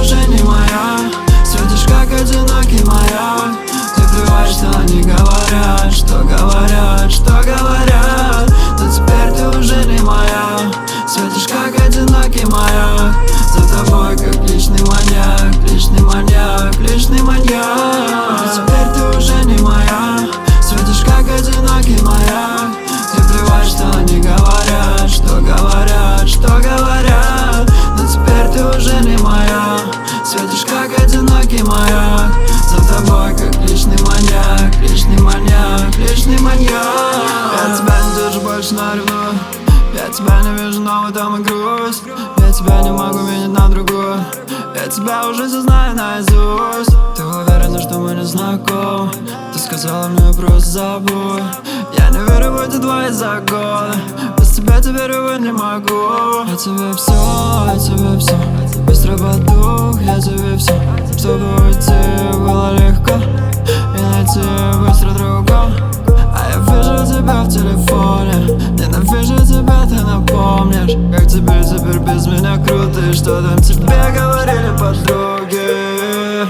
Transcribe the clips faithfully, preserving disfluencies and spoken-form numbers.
уже не моя. Светишь как одинокий маяк. Ты плевать, что они говорят, что говорят, что говорят. Но теперь ты уже не моя. Светишь как одинокий маяк. За тобой как личный маньяк, личный маньяк, личный маньяк. Но теперь ты уже не моя. Светишь как одинокий маяк. Ты плевать, что они говорят, что говорят, что говорят. Но теперь ты уже не моя. Светишь как одинокий маяк. За тобой как личный маньяк, личный маньяк, личный маньяк. Я тебя не держу больше на ревную. Я тебя не вижу, но в этом и грусть. Я тебя не могу менять на другую. Я тебя уже все знаю наизусть. Ты уверена, что мы не знакомы? Ты сказала мне просто забудь. Я не верю в эти твои законы. Без тебя теперь увы не могу. Я тебе все, я тебе все. Быстро потух, я тебе все. Чтобы уйти было легко и найти быстро другого. А я вижу тебя в телефоне. Ненавижу тебя, ты напомнишь. Как тебе теперь без меня круто. И что там тебе говорили подруги.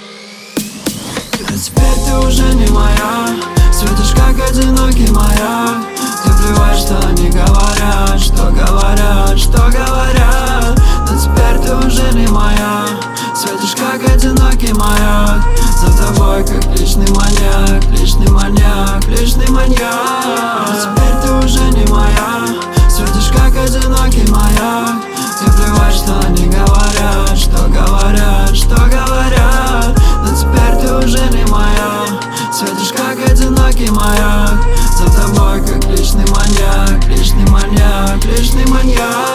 А теперь ты уже не моя. Светишь как одинокий маяк. Ты плевать, что они говорят, что говорят, что говорят. Но теперь ты уже не моя. Светишь как одинокий маяк. За тобой как личный маньяк, личный маньяк, личный маньяк. Но теперь ты уже не моя. Светишь как одинокий маяк. Ты плевать, что они говорят, что говорят, что говорят. Но теперь ты уже не моя. Светишь как одинокий маяк. За тобой как личный маньяк, личный маньяк, личный маньяк.